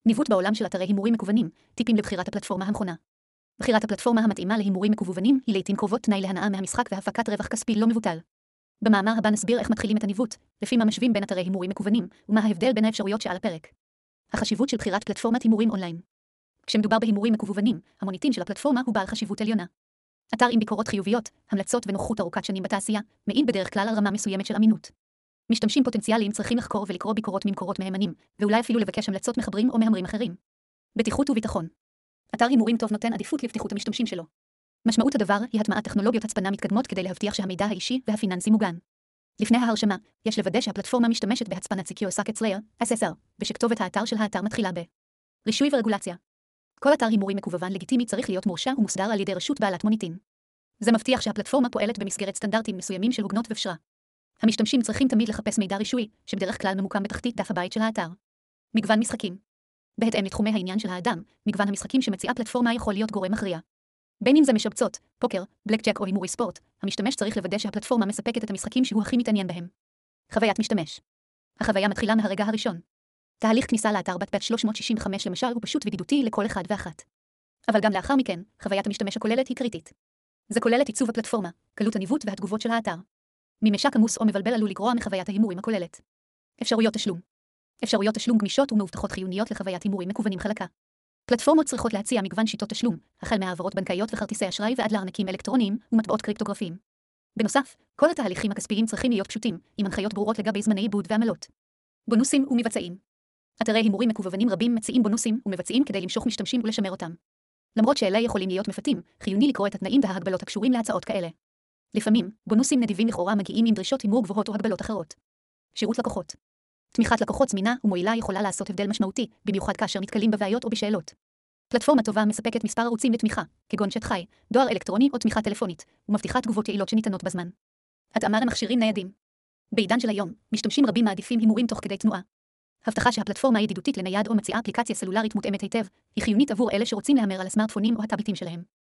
ניווט בעולם של אתרי הימורים מקוונים, טיפים לבחירת הפלטפורמה הנכונה. בחירת הפלטפורמה המתאימה להימורים מקוונים היא לעתים קרובות תנאי להנאה מהמשחק והפקת רווח כספי לא מבוטל. במאמר הבא נסביר איך מתחילים את הניווט, לפי מה משווים בין אתרי הימורים מקוונים, ומה ההבדל בין האפשרויות שעל הפרק. החשיבות של בחירת פלטפורמת הימורים אונליין. כשמדובר בהימורים מקוונים, המוניטין של הפלטפורמה הוא בעל חשיבות עליונה. אתר עם ביקורות חיוביות, המלצות ונוחות ארוכת שנים בתעשייה, מעיד בדרך כלל על רמה מסוימת של אמינות. משתמשים פוטנציאליים צריכים לחקור ולקרוא ביקורות ממקורות מהימנים, ואולי אפילו לבקש המלצות מחברים או מהמרים אחרים. בטיחות וביטחון. אתר הימורים טוב נותן עדיפות לבטיחות המשתמשים שלו. משמעות הדבר היא הטמעת טכנולוגיות הצפנה מתקדמות כדי להבטיח שהמידע האישי והפיננסי מוגן. לפני ההרשמה, יש לוודא שהפלטפורמה משתמשת בהצפנת Secure Sockets Layer, SSL, ושכתובת האתר של האתר מתחילה ב. רישוי ורגולציה. כל אתר הימורים מקוון לגיטימי צריך להיות מורשה ומוסדר על ידי רשות בעלת מוניטין. זה מבטיח שהפלטפורמה פועלת במסגרת סטנדרטים מסוימים של הוגנות ופשרה. המשתמשים צריכים תמיד לחפש מידע רישוי, שבדרך כלל ממוקם בתחתית דף הבית של האתר. מגוון משחקים. בהתאם לתחומי העניין של האדם, מגוון המשחקים שמציעה פלטפורמה יכול להיות גורם מכריע. בין אם זה משבצות, פוקר, בלק ג'ק או הימורי ספורט, המשתמש צריך לוודא שהפלטפורמה מספקת את המשחקים שהוא הכי מתעניין בהם. חוויית משתמש. החוויה מתחילה מהרגע הראשון. תהליך כניסה לאתר בטפט 365 למשל הוא פשוט וידידותי לכל אחד ואחת. אבל גם לאחר מכן, חוויית המשתמש הכוללת היא קריטית. זה כולל את עיצוב הפלטפורמה, קלות הניווט והתגובות של האתר. ממשק עמוס או מבלבל עלול לגרוע מחוויית ההימורים הכוללת. אפשרויות תשלום. אפשרויות תשלום גמישות ומאובטחות חיוניות לחוויית הימורים מקוונים חלקה. פלטפורמות צריכות להציע מגוון שיטות תשלום, החל מהעברות בנקאיות וכרטיסי אשראי ועד לארנקים אלקטרוניים ומטבעות קריפטוגרפיים. בנוסף, כל התהליכים הכספיים צריכים להיות פשוטים, עם הנחיות ברורות לגבי זמני עיבוד ועמלות. בונוסים ומבצעים. אתרי הימורים מקוונים רבים מציעים בונוסים ומבצעים כדי למשוך משתמשים ולשמר אותם. למרות שאלה יכולים להיות מפתים, חיוני לקרוא את התנאים וההגבלות הקשורים להצעות כאלה. לפעמים, בונוסים נדיבים לכאורה מגיעים עם דרישות הימור גבוהות או הגבלות אחרות. שירות לקוחות. תמיכת לקוחות זמינה ומועילה יכולה לעשות הבדל משמעותי, במיוחד כאשר נתקלים בבעיות או בשאלות. פלטפורמה טובה מספקת מספר ערוצים לתמיכה, כגון צ'אט חי, דואר אלקטרוני או תמיכה טלפונית, ומבטיחה תגובות יעילות שניתנות בזמן. התאמה למכשירים ניידים. בעידן של היום, משתמשים רבים מעדיפים הימורים תוך כדי תנועה. הבטחה שהפלטפורמה ידידותית לנייד או מציעה אפליקציה סלולרית מותאמת היטב, היא חיונית עבור אלה שרוצים להמר על הסמארטפונים או הטאבלטים שלהם.